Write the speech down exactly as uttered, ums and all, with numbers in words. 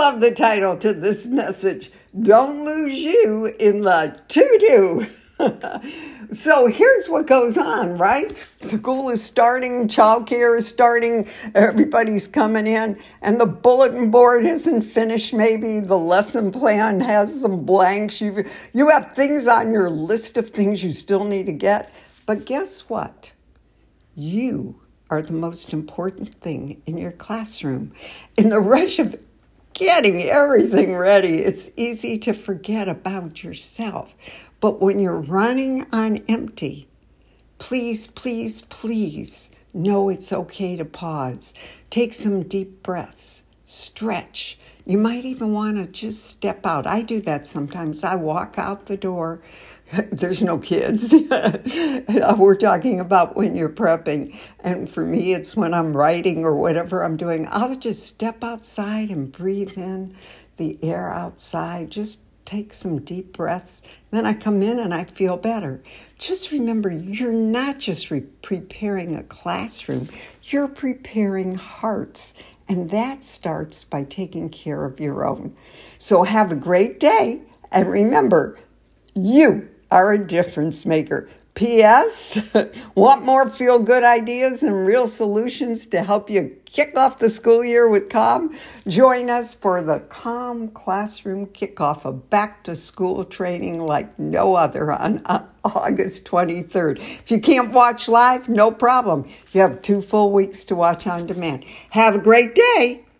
love the title to this message, Don't Lose You in the To-Do. So here's what goes on, right? School is starting, childcare is starting, everybody's coming in, and the bulletin board isn't finished maybe. The lesson plan has some blanks. You you have things on your list of things you still need to get. But guess what? You are the most important thing in your classroom. In the rush of getting everything ready, it's easy to forget about yourself. But when you're running on empty, please, please, please know it's okay to pause. Take some deep breaths. Stretch. You might even want to just step out. I do that sometimes. I walk out the door. There's no kids. We're talking about when you're prepping. And for me, it's when I'm writing or whatever I'm doing. I'll just step outside and breathe in the air outside. Just take some deep breaths. Then I come in and I feel better. Just remember, you're not just re- preparing a classroom. You're preparing hearts. And that starts by taking care of your own. So have a great day. And remember, you are a difference maker. P S. Want more feel-good ideas and real solutions to help you kick off the school year with Calm? Join us for the Calm Classroom Kickoff, a back-to-school training like no other on August twenty-third. If you can't watch live, no problem. You have two full weeks to watch on demand. Have a great day.